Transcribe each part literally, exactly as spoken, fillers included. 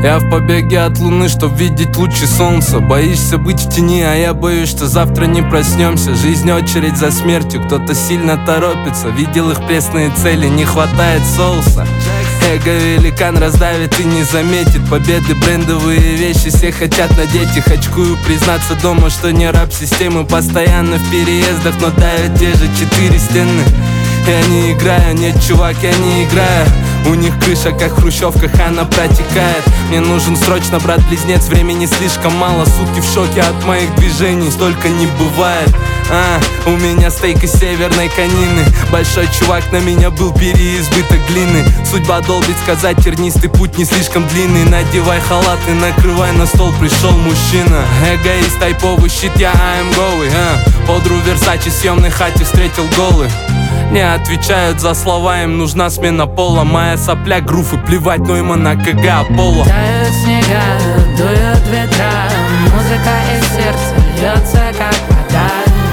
Я в побеге от луны, чтоб видеть лучи солнца. Боишься быть в тени, а я боюсь, что завтра не проснемся. Жизнь очередь за смертью, кто-то сильно торопится. Видел их пресные цели, не хватает соуса. Эго великан раздавит и не заметит. Победы, брендовые вещи, все хотят надеть их. Очкую признаться дома, что не раб системы. Постоянно в переездах, но давят те же четыре стены. Я не играю, нет, чувак, я не играю. У них крыша, как в хрущевках, она протекает. Мне нужен срочно брат-близнец, времени слишком мало. Суки в шоке от моих движений, столько не бывает. А, у меня стейк из северной конины. Большой чувак, на меня был переизбыток глины. Судьба долбит сказать, тернистый путь не слишком длинный. Надевай халат и накрывай на стол, пришел мужчина. Эгоист, тайповый щит, я I am going, а. Подру Версачи, съемной хате встретил голый. Не отвечают за слова, им нужна смена пола. Моя сопля, груф и плевать, но им на КГ Аполло. Тают снега, дуют ветра, музыка из сердца льется, как вода.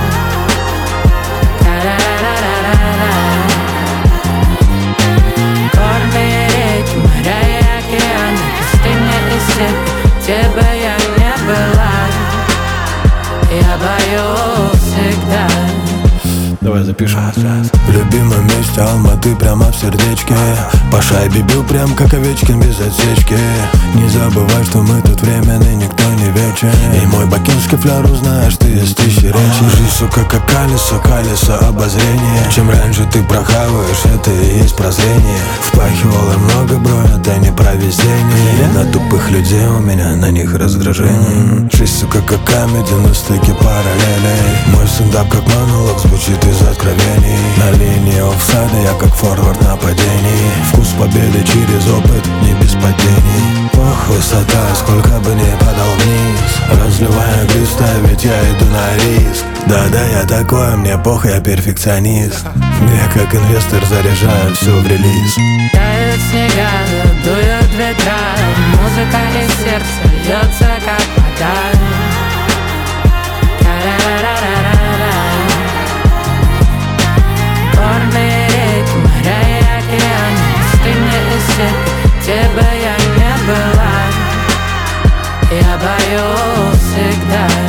Горные реки, моря и океаны, пустыни и степи, где бы я не была, я боюсь всегда. Давай запишем. В любимом месте Алматы, прямо в сердечке. По шайбе бил прям как Овечкин без отсечки. Не забывай, что мы тут временный, никто не вечен. И мой бакинский фляр узнаешь ты из тысячи речей. Жизнь, сука, как колесо, колесо обозрения. Чем раньше ты прохаваешь, это и есть прозрение. Впахивал я много, бро, это не про везение. На тупых людей у меня, на них раздражение. Жизнь, сука, как комедия, на стыке параллелей. Мой стендап как монолог звучит из откровений. На линии офсайда я как форвард нападений. Вкус победы через опыт, не без падений. Ох, высота, сколько бы ни падал вниз. Разливая глиста, ведь я иду на риск. Да-да, я такой, мне похуй, я перфекционист. Я как инвестор заряжаю все в релиз. Тают снега, дуют ветра, музыка из сердца льется, как вода. Горные реки, моря и океаны, пустыни и степи, где бы я не была, я боюсь всегда.